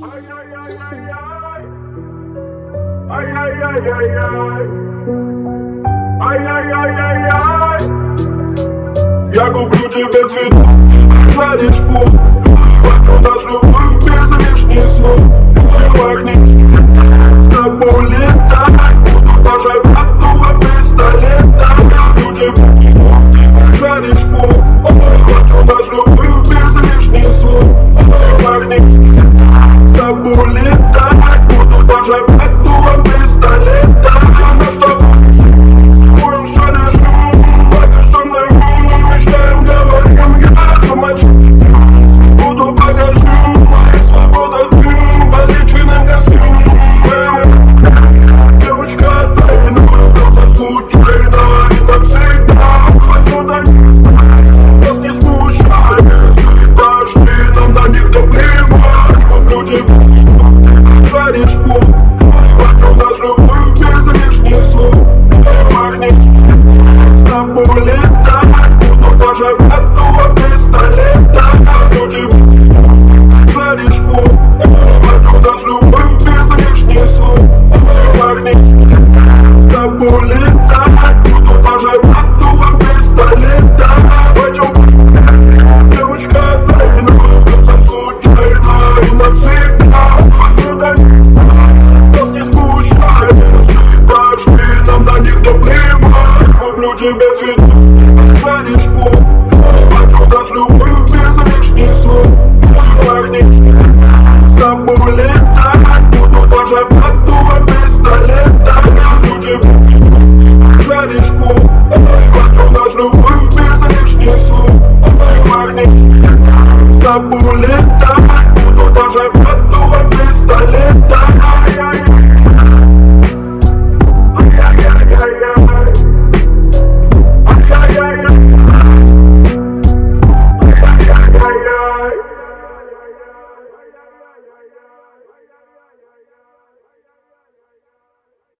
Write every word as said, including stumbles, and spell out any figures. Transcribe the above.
Ай-яй-яй-яй-яй. Ай-яй-яй-яй-яй. Я куплю тебе цветы, жаришь пол. Хочу нас любых без лишних слов. Ты пахнешь, с тобой летать. Буду даже поддувать пистолета. Куплю тебе цветы, жаришь пол. Хочу нас любых без лишних слов. Ты пахнешь, с тобой летать. Буду даже поддувать пистолета. Мы с тобой будем шаришь. Пойдешь со мной, мечтаем, говорим, я думать. Буду багажом, моя свобода, по личным костюмам. Девочка, ты научился случайно и навсегда. Откуда не знаешь, нас не смущает. Дожди нам на них доплевать. Куплю тебе, жаришь пол. Хочу нас любых без лишних слов. Ты пахнешь, с тобой летать. Буду даже поддувать пистолета. Куплю тебе, жаришь пол. Хочу нас любых без лишних слов. Ты пахнешь, с тобой летать. Буду даже поддувать пистолета. Пойдем, девочка, ты научился случайно и навсегда. Откуда не знаешь, нас не смущает. Дожди нам на них доплевать. Куплю тебе цветы, жаришь пол. Хочу нас любых без лишних слов. Ты пахнешь, с тобой летать. Буду даже поддувать пистолета. Куплю тебе цветы, жаришь пол. Хочу нас любых без лишних слов. Ты пахнешь, с тобой летать.